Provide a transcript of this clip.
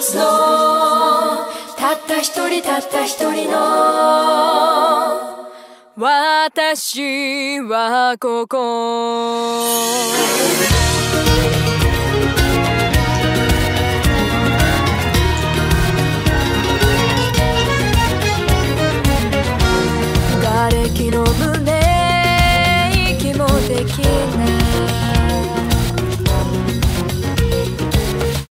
つのたった一人たった一人の私はここ。瓦礫の